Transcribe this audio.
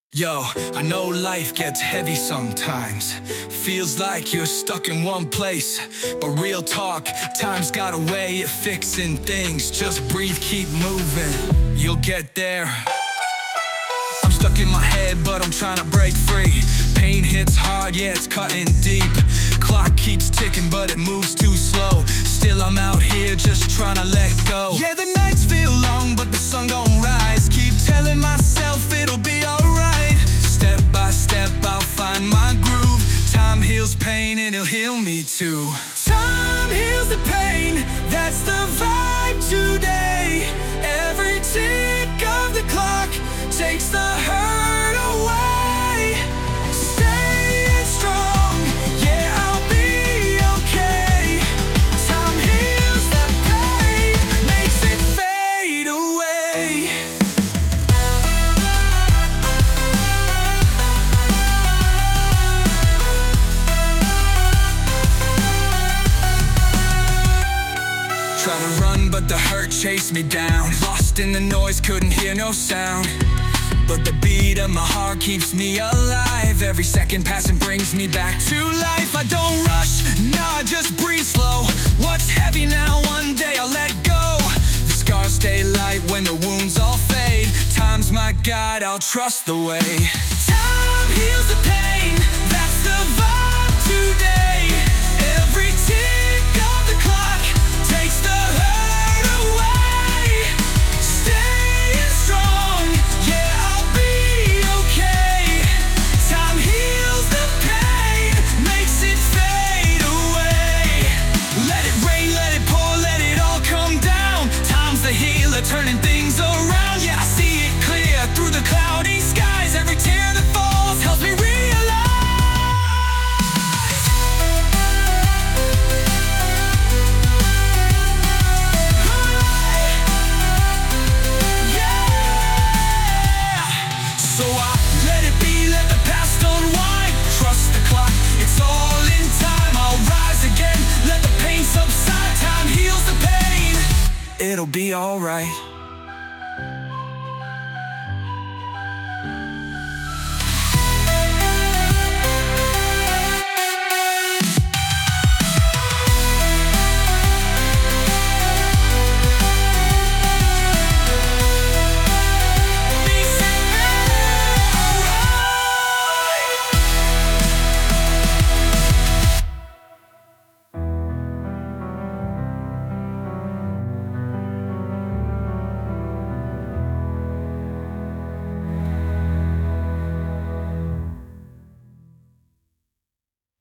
Yo, I know life gets heavy sometimes. Feels like you're stuck in one place. But real talk, time's got a way of fixing things. Just breathe, keep moving, you'll get there. I'm stuck in my head, but I'm trying to break free. Pain hits hard, yeah, it's cutting deep. Clock keeps ticking, but it moves too slow. Still I'm out here just trying to let go. Yeah, the nights feel long, but the sun don't rise. Keep telling myself it'll be alright. Step by step I'll find my groove. Time heals pain and it'll heal me too. Time heals the pain, that's the vibe today. Every tick of the clock takes the hurt away. Staying strong, yeah, I'll be okay. Time heals the pain, makes it fade away. Try to run, but the hurt chased me down. Lost in the noise, couldn't hear no sound. But the beat of my heart keeps me alive. Every second passing brings me back to life. I don't rush, nah, I just breathe slow. What's heavy now, one day I'll let go. The scars stay light when the wounds all fade. Time's my guide, I'll trust the way. Time heals the pain, that's the vibe today. Every tick of the clock takes the hurt away. Staying strong, yeah, I'll be okay. Time heals the pain, makes it fade away. Let it rain, let it pour, let it all come down. Time's the healer, turning things around. Yeah, I see it clear through the cloudy skies. Every tear that falls helps me realize. So I let it be, let the past unwind. Trust the clock, it's all in time. I'll rise again, let the pain subside. Time heals the pain, it'll be alright.